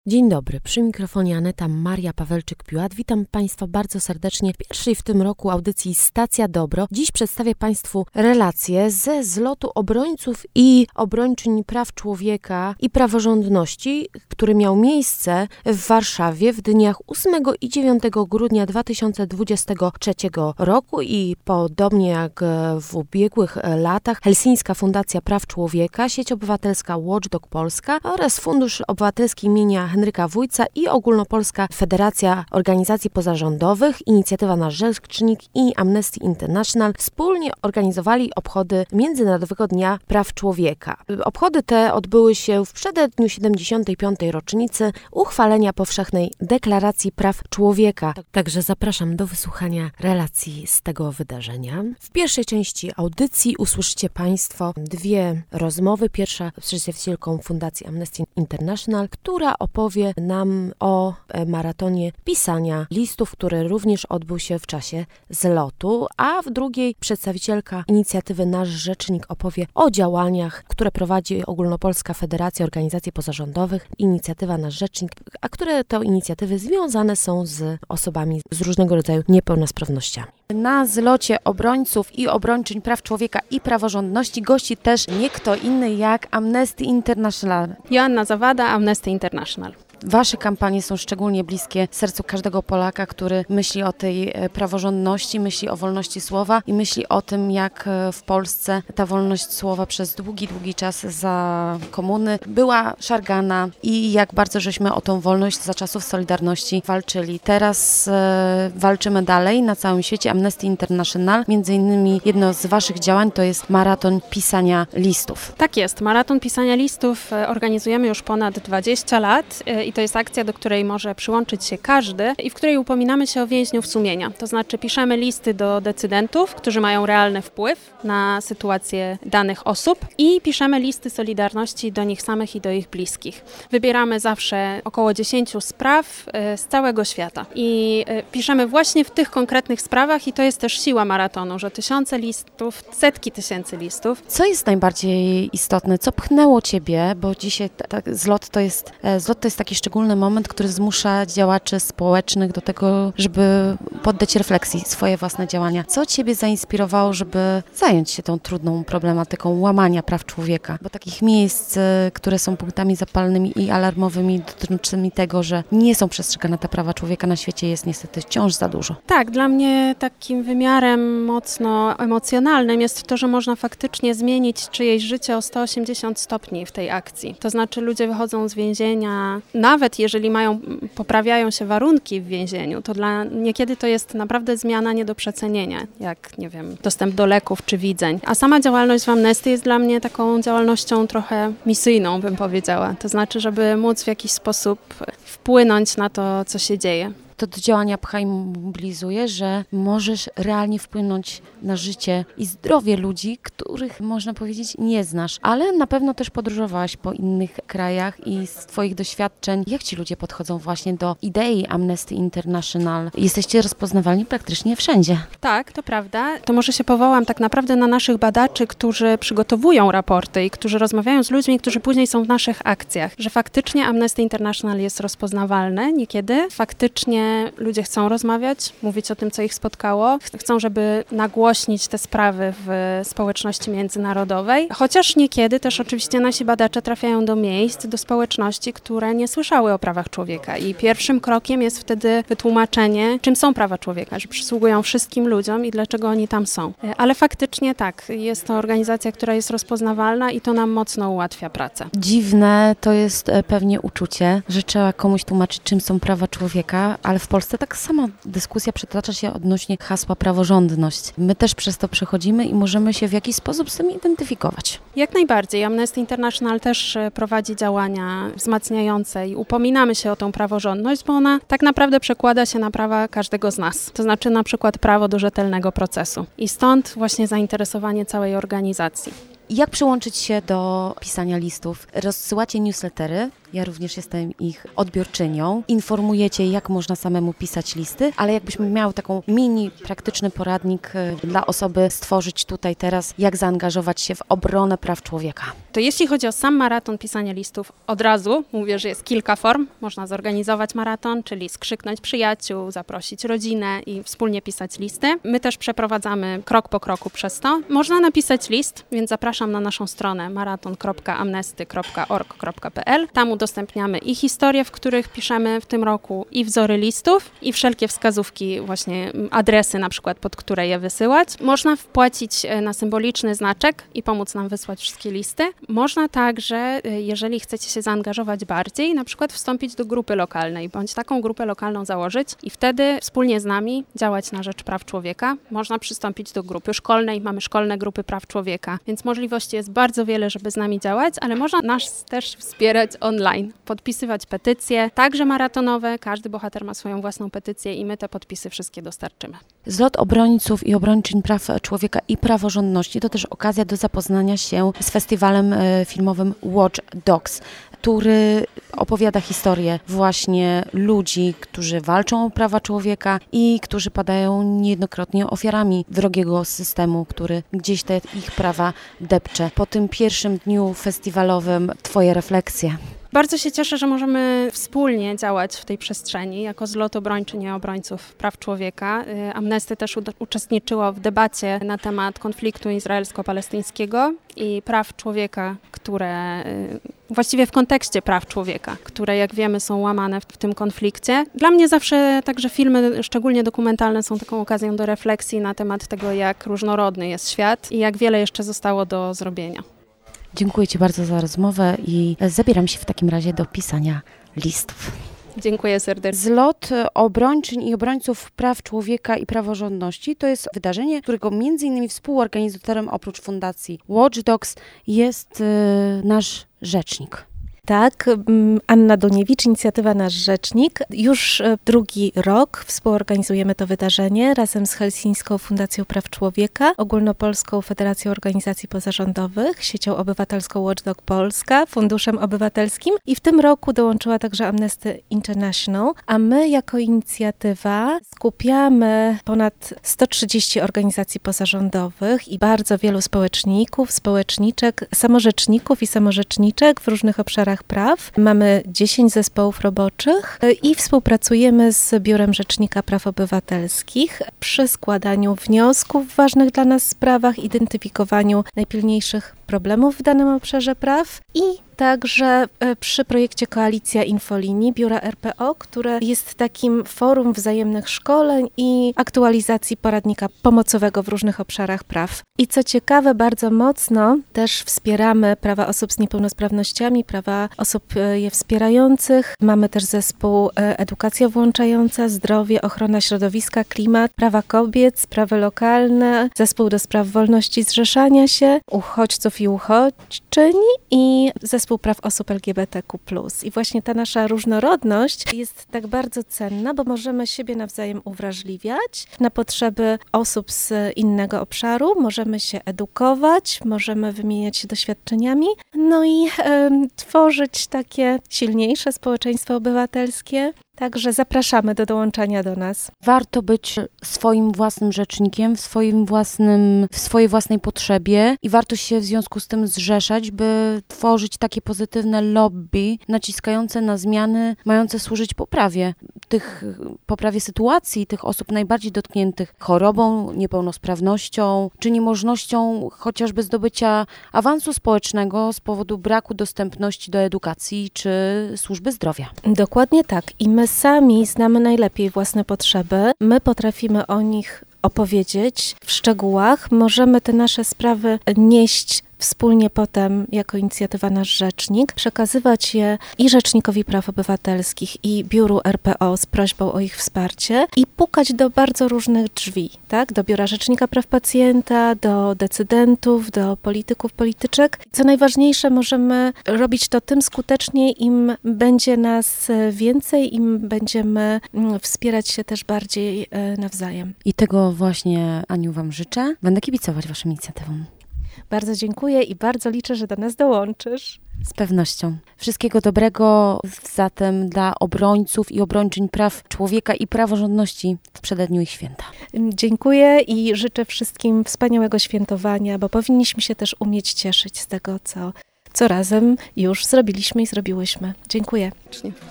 Dzień dobry, przy mikrofonie Aneta Maria Pawelczyk-Piłat. Witam Państwa bardzo serdecznie w pierwszej w tym roku audycji Stacja Dobro. Dziś przedstawię Państwu relacje ze zlotu obrońców i obrończyń praw człowieka i praworządności, który miał miejsce w Warszawie w dniach 8 i 9 grudnia 2023 roku i podobnie jak w ubiegłych latach Helsińska Fundacja Praw Człowieka, Sieć Obywatelska Watchdog Polska oraz Fundusz Obywatelski imienia Henryka Wójca i Ogólnopolska Federacja Organizacji Pozarządowych, Inicjatywa Nasz Rzecznik i Amnesty International wspólnie organizowali obchody Międzynarodowego Dnia Praw Człowieka. Obchody te odbyły się w przededniu 75. rocznicy uchwalenia Powszechnej Deklaracji Praw Człowieka. Także zapraszam do wysłuchania relacji z tego wydarzenia. W pierwszej części audycji usłyszycie Państwo dwie rozmowy. Pierwsza z przedstawicielką Fundacji Amnesty International, która opowie nam o maratonie pisania listów, który również odbył się w czasie zlotu, a w drugiej przedstawicielka inicjatywy Nasz Rzecznik opowie o działaniach, które prowadzi Ogólnopolska Federacja Organizacji Pozarządowych, inicjatywa Nasz Rzecznik, a które to inicjatywy związane są z osobami z różnego rodzaju niepełnosprawnościami. Na zlocie obrońców i obrończyń praw człowieka i praworządności gości też nie kto inny jak Amnesty International. Joanna Zawada, Amnesty International. Wasze kampanie są szczególnie bliskie sercu każdego Polaka, który myśli o tej praworządności, myśli o wolności słowa i myśli o tym, jak w Polsce ta wolność słowa przez długi czas za komuny była szargana i jak bardzo żeśmy o tą wolność za czasów Solidarności walczyli. Teraz walczymy dalej na całym świecie. Amnesty International, między innymi jedno z waszych działań to jest maraton pisania listów. Tak jest, maraton pisania listów organizujemy już ponad 20 lat i to jest akcja, do której może przyłączyć się każdy i w której upominamy się o więźniów sumienia. To znaczy piszemy listy do decydentów, którzy mają realny wpływ na sytuację danych osób i piszemy listy solidarności do nich samych i do ich bliskich. Wybieramy zawsze około 10 spraw z całego świata i piszemy właśnie w tych konkretnych sprawach i to jest też siła maratonu, że tysiące listów, setki tysięcy listów. Co jest najbardziej istotne? Co pchnęło Ciebie? Bo dzisiaj zlot to jest taki szczególny moment, który zmusza działaczy społecznych do tego, żeby poddać refleksji swoje własne działania. Co Ciebie zainspirowało, żeby zająć się tą trudną problematyką łamania praw człowieka? Bo takich miejsc, które są punktami zapalnymi i alarmowymi dotyczącymi tego, że nie są przestrzegane te prawa człowieka na świecie jest niestety wciąż za dużo. Tak, dla mnie takim wymiarem mocno emocjonalnym jest to, że można faktycznie zmienić czyjeś życie o 180 stopni w tej akcji. To znaczy ludzie wychodzą z więzienia, nawet jeżeli poprawiają się warunki w więzieniu, to niekiedy to jest naprawdę zmiana nie do przecenienia, jak, nie wiem, dostęp do leków czy widzeń. A sama działalność w Amnesty jest dla mnie taką działalnością trochę misyjną, bym powiedziała. To znaczy, żeby móc w jakiś sposób wpłynąć na to, co się dzieje. To do działania pcha i mobilizuje, że możesz realnie wpłynąć na życie i zdrowie ludzi, których, można powiedzieć, nie znasz. Ale na pewno też podróżowałaś po innych krajach i z Twoich doświadczeń, jak ci ludzie podchodzą właśnie do idei Amnesty International? Jesteście rozpoznawalni praktycznie wszędzie. Tak, to prawda. To może się powołam tak naprawdę na naszych badaczy, którzy przygotowują raporty i którzy rozmawiają z ludźmi, którzy później są w naszych akcjach. Że faktycznie Amnesty International jest rozpoznawalne niekiedy. Faktycznie ludzie chcą rozmawiać, mówić o tym, co ich spotkało. Chcą, żeby nagłośnić te sprawy w społeczności międzynarodowej. Chociaż niekiedy też oczywiście nasi badacze trafiają do miejsc, do społeczności, które nie słyszały o prawach człowieka. I pierwszym krokiem jest wtedy wytłumaczenie, czym są prawa człowieka, że przysługują wszystkim ludziom i dlaczego oni tam są. Ale faktycznie tak, jest to organizacja, która jest rozpoznawalna i to nam mocno ułatwia pracę. Dziwne to jest pewnie uczucie, że trzeba komuś tłumaczyć, czym są prawa człowieka, ale w Polsce tak samo dyskusja przetacza się odnośnie hasła praworządność. My też przez to przechodzimy i możemy się w jakiś sposób z tym identyfikować. Jak najbardziej. Amnesty International też prowadzi działania wzmacniające i upominamy się o tą praworządność, bo ona tak naprawdę przekłada się na prawa każdego z nas. To znaczy na przykład prawo do rzetelnego procesu. I stąd właśnie zainteresowanie całej organizacji. Jak przyłączyć się do pisania listów? Rozsyłacie newslettery, Ja również jestem ich odbiorczynią. Informujecie, jak można samemu pisać listy, ale jakbyśmy miały taką mini praktyczny poradnik dla osoby stworzyć tutaj teraz, jak zaangażować się w obronę praw człowieka. To jeśli chodzi o sam maraton pisania listów, od razu mówię, że jest kilka form. Można zorganizować maraton, czyli skrzyknąć przyjaciół, zaprosić rodzinę i wspólnie pisać listy. My też przeprowadzamy krok po kroku przez to. Można napisać list, więc zapraszam na naszą stronę maraton.amnesty.org.pl. Tam udostępniamy i historie, w których piszemy w tym roku, i wzory listów, i wszelkie wskazówki, właśnie adresy na przykład, pod które je wysyłać. Można wpłacić na symboliczny znaczek i pomóc nam wysłać wszystkie listy. Można także, jeżeli chcecie się zaangażować bardziej, na przykład wstąpić do grupy lokalnej, bądź taką grupę lokalną założyć i wtedy wspólnie z nami działać na rzecz praw człowieka. Można przystąpić do grupy szkolnej, mamy szkolne grupy praw człowieka, więc możliwości jest bardzo wiele, żeby z nami działać, ale można nas też wspierać online, podpisywać petycje, także maratonowe, każdy bohater ma swoją własną petycję i my te podpisy wszystkie dostarczymy. Zlot obrońców i obrończyń praw człowieka i praworządności to też okazja do zapoznania się z festiwalem filmowym Watch Dogs, który opowiada historię właśnie ludzi, którzy walczą o prawa człowieka i którzy padają niejednokrotnie ofiarami wrogiego systemu, który gdzieś te ich prawa depcze. Po tym pierwszym dniu festiwalowym Twoje refleksje. Bardzo się cieszę, że możemy wspólnie działać w tej przestrzeni jako zlot obrończyń i obrońców praw człowieka. Amnesty też uczestniczyło w debacie na temat konfliktu izraelsko-palestyńskiego i praw człowieka, które właściwie w kontekście praw człowieka, które jak wiemy są łamane w tym konflikcie. Dla mnie zawsze także filmy, szczególnie dokumentalne, są taką okazją do refleksji na temat tego, jak różnorodny jest świat i jak wiele jeszcze zostało do zrobienia. Dziękuję Ci bardzo za rozmowę i zabieram się w takim razie do pisania listów. Dziękuję serdecznie. Zlot obrończyń i obrońców praw człowieka i praworządności to jest wydarzenie, którego m.in. współorganizatorem oprócz Fundacji Watch Dogs jest nasz rzecznik. Tak, Anna Duniewicz, inicjatywa Nasz Rzecznik. Już drugi rok współorganizujemy to wydarzenie razem z Helsińską Fundacją Praw Człowieka, Ogólnopolską Federacją Organizacji Pozarządowych, Siecią Obywatelską Watchdog Polska, Funduszem Obywatelskim i w tym roku dołączyła także Amnesty International, a my jako inicjatywa skupiamy ponad 130 organizacji pozarządowych i bardzo wielu społeczników, społeczniczek, samorzeczników i samorzeczniczek w różnych obszarach praw. Mamy 10 zespołów roboczych i współpracujemy z Biurem Rzecznika Praw Obywatelskich przy składaniu wniosków w ważnych dla nas sprawach, identyfikowaniu najpilniejszych problemów w danym obszarze praw i także przy projekcie Koalicja Infolinii Biura RPO, które jest takim forum wzajemnych szkoleń i aktualizacji poradnika pomocowego w różnych obszarach praw. I co ciekawe, bardzo mocno też wspieramy prawa osób z niepełnosprawnościami, prawa osób je wspierających. Mamy też zespół Edukacja Włączająca, Zdrowie, Ochrona Środowiska, Klimat, Prawa Kobiet, Sprawy Lokalne, Zespół do Spraw Wolności Zrzeszania się, Uchodźców i Uchodźczyń i Zespół Praw Osób LGBTQ+. I właśnie ta nasza różnorodność jest tak bardzo cenna, bo możemy siebie nawzajem uwrażliwiać na potrzeby osób z innego obszaru, możemy się edukować, możemy wymieniać się doświadczeniami, no i tworzyć takie silniejsze społeczeństwo obywatelskie. Także zapraszamy do dołączania do nas. Warto być swoim własnym rzecznikiem, w swojej własnej potrzebie i warto się w związku z tym zrzeszać, by tworzyć takie pozytywne lobby naciskające na zmiany, mające służyć poprawie sytuacji tych osób najbardziej dotkniętych chorobą, niepełnosprawnością, czy niemożnością chociażby zdobycia awansu społecznego z powodu braku dostępności do edukacji czy służby zdrowia. Dokładnie tak. I my sami znamy najlepiej własne potrzeby. My potrafimy o nich opowiedzieć w szczegółach. Możemy te nasze sprawy nieść wspólnie potem jako inicjatywa Nasz Rzecznik, przekazywać je i Rzecznikowi Praw Obywatelskich, i Biuru RPO z prośbą o ich wsparcie i pukać do bardzo różnych drzwi, tak? Do Biura Rzecznika Praw Pacjenta, do decydentów, do polityków, polityczek. Co najważniejsze, możemy robić to tym skuteczniej, im będzie nas więcej, im będziemy wspierać się też bardziej nawzajem. I tego właśnie, Aniu, Wam życzę. Będę kibicować Waszym inicjatywom. Bardzo dziękuję i bardzo liczę, że do nas dołączysz. Z pewnością. Wszystkiego dobrego zatem dla obrońców i obrończyń praw człowieka i praworządności w przededniu ich święta. Dziękuję i życzę wszystkim wspaniałego świętowania, bo powinniśmy się też umieć cieszyć z tego, co razem już zrobiliśmy i zrobiłyśmy. Dziękuję.